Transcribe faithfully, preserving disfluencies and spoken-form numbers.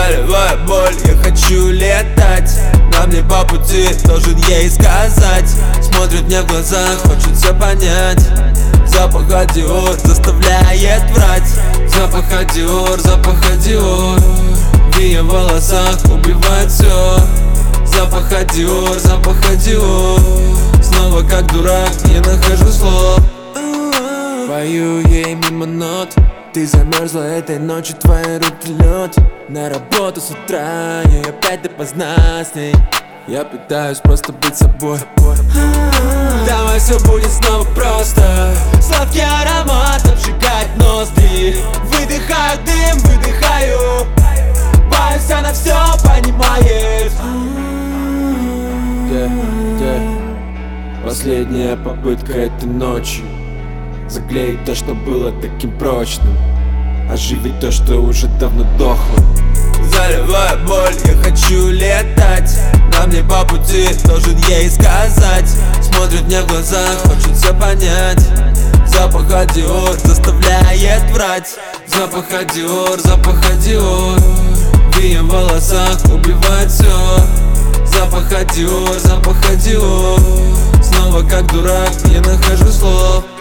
Заливая боль, я хочу летать. На мне по пути, должен ей сказать. Смотрит мне в глаза, хочет все понять. Запах Dior заставляет врать. Запах Dior, запах Dior в ее волосах убивает все. Запах Dior, запах Dior. Снова как дурак, не нахожу слов. Пою ей мимо нот. Ты замерзла этой ночью, твои руки лед. На работу с утра, и опять допоздна с ней. Я пытаюсь просто быть собой. Давай все будет снова просто. Сладкий аромат обжигает ноздри. Выдыхаю дым, выдыхаю. Боюсь, она все понимает. yeah, yeah. Последняя попытка этой ночи. Заклеить то, что было таким прочным. Оживить то, что уже давно дохло. Заливая боль, я хочу летать. На мне по пути, должен ей сказать. Смотрит мне в глаза, хочет все понять. Запах Dior заставляет врать. Запах Dior, запах Dior в ее волосах убивает все. Запах Dior, запах Dior. Снова как дурак, не нахожу слов.